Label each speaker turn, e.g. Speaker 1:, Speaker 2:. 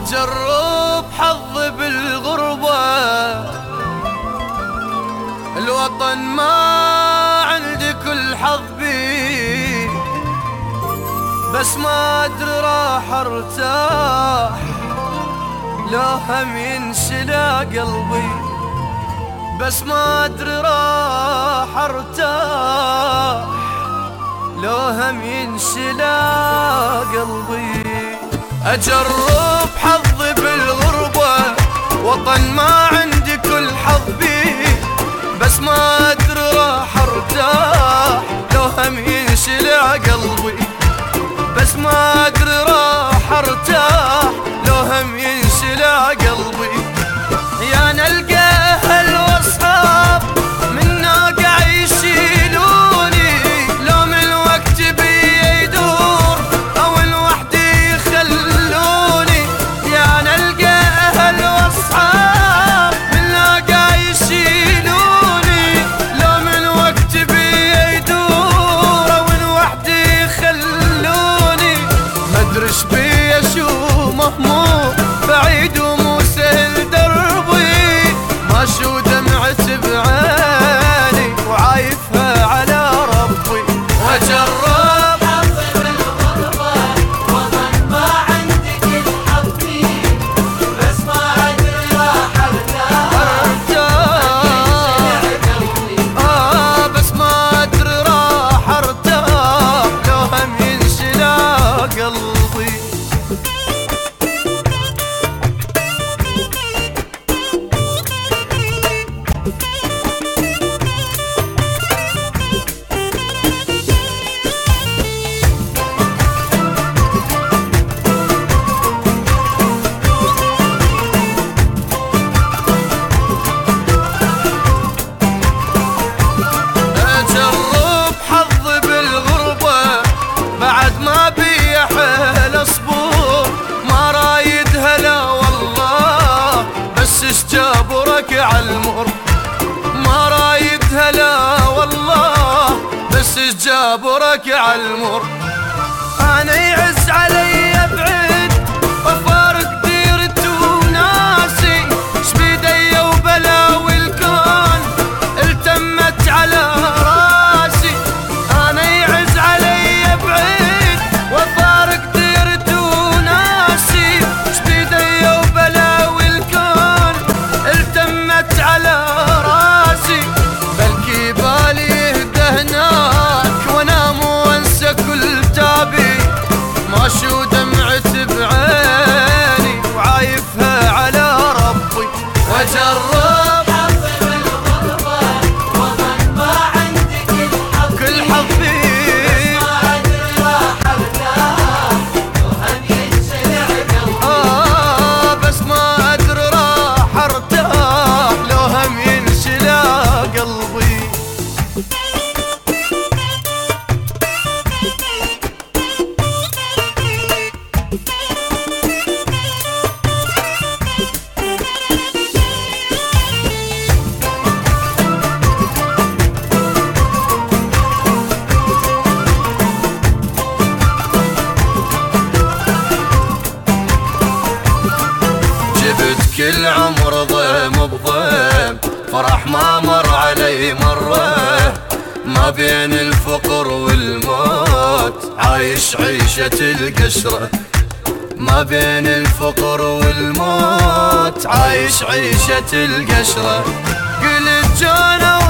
Speaker 1: أجرب حظي بالغربة، الوطن ما عندي كل حظ بيه، بس ما أدري راح أرتاح لو هم ينشلى قلبي، بس ما أدري راح أرتاح لو هم ينشلى قلبي. أجرب حظي بالغربة، وطن ما عندي كل حظ بيه، بس ما أدري راح أرتاح لو هم ينشلى قلبي، بس ما أدري راح أرتاح لو هم ينشلى قلبي. يا نلقى أهل وأصحاب من ناقع يشيلوني، لو من وقت بي يدور أو لوحدي يخلوني. يا نلقى أهل وأصحاب من ناقع يشيلوني، لو من وقت بي يدور أو لوحدي يخلوني. مدرش بي شو مهموم بعيد ومو سهل دربي، ما شو دمعت بعيني وعايفها على ربي. وأجرب
Speaker 2: حظي بالغربة، وطن ما عندي كل حظ بيه، بس ما أدري راح
Speaker 1: أرتاح بس ما أدري راح أرتاح لو هم ينشلى قلبي. جابرك عالمر ما رايد هلا والله، بس جابرك عالمر. انا يعز علي ابعد وفارق ديرتي وناسي، شبيدي وبلاوي الكون التمت على راسي. انا يعز علي ابعد وفارق ديرتي وناسي، شبيدي وبلاوي الكون التمت على راسي. بلكي بالي يهدى هناك وانام وانسى كل تابي، ما شو دمعت بعيني وعايفها على ربي. وأجرب
Speaker 2: حظي بالغربة، وطن ما عندي كل حظ بيه، بس ما أدري راح أرتاح لو هم ينشلى قلبي.
Speaker 1: بس ما أدري راح أرتاح لو هم ينشلى قلبي. كل عمر ضيم بضيم، فرح ما مر علي مرة، ما بين الفقر والموت عايش عيشة القشرة، ما بين الفقر والموت عايش عيشة القشرة. قلت جانا